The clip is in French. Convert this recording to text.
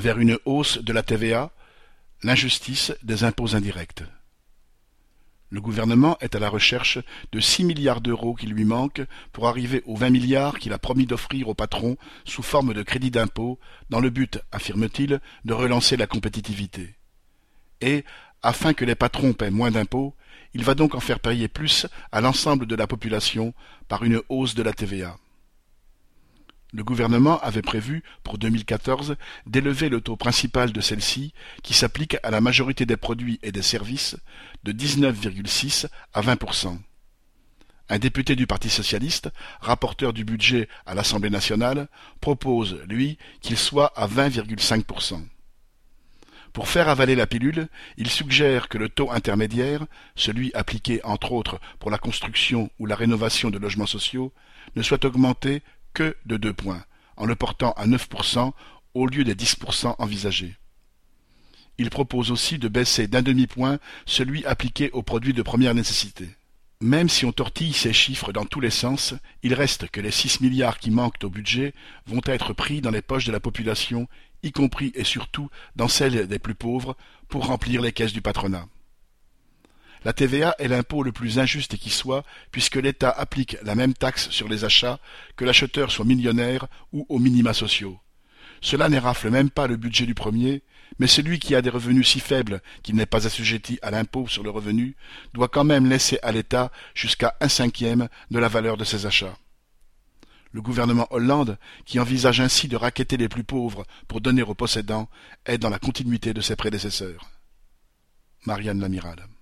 vers une hausse de la TVA, l'injustice des impôts indirects. Le gouvernement est à la recherche de 6 milliards d'euros qui lui manquent pour arriver aux 20 milliards qu'il a promis d'offrir aux patrons sous forme de crédit d'impôt, dans le but, affirme-t-il, de relancer la compétitivité. Et, afin que les patrons paient moins d'impôts, il va donc en faire payer plus à l'ensemble de la population par une hausse de la TVA. Le gouvernement avait prévu, pour 2014, d'élever le taux principal de celle-ci, qui s'applique à la majorité des produits et des services, de 19,6 à 20%. Un député du Parti socialiste, rapporteur du budget à l'Assemblée nationale, propose, lui, qu'il soit à 20,5%. Pour faire avaler la pilule, il suggère que le taux intermédiaire, celui appliqué entre autres pour la construction ou la rénovation de logements sociaux, ne soit augmenté que de 2 points, en le portant à 9% au lieu des 10% envisagés. Il propose aussi de baisser d'un demi-point celui appliqué aux produits de première nécessité. Même si on tortille ces chiffres dans tous les sens, il reste que les 6 milliards qui manquent au budget vont être pris dans les poches de la population, y compris et surtout dans celles des plus pauvres, pour remplir les caisses du patronat. La TVA est l'impôt le plus injuste qui soit, puisque l'État applique la même taxe sur les achats, que l'acheteur soit millionnaire ou aux minima sociaux. Cela n'érafle même pas le budget du premier, mais celui qui a des revenus si faibles qu'il n'est pas assujetti à l'impôt sur le revenu doit quand même laisser à l'État jusqu'à 1/5 de la valeur de ses achats. Le gouvernement Hollande, qui envisage ainsi de racketter les plus pauvres pour donner aux possédants, est dans la continuité de ses prédécesseurs. Marianne Lamiral.